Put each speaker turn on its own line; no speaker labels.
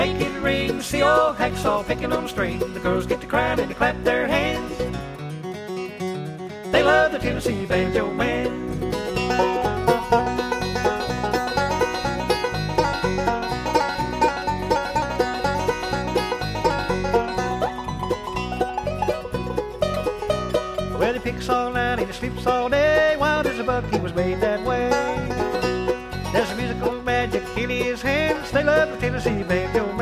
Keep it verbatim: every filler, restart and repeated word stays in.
Make it ring, see old hacksaw picking on a string. The girls get to crying and to clap their hands. They love the Tennessee Banjo Man. Well, he picks all night and he sleeps all day. Wild as a buck, he was made that way. There's a musical magic in his hands. They love the Tennessee Banjo Man.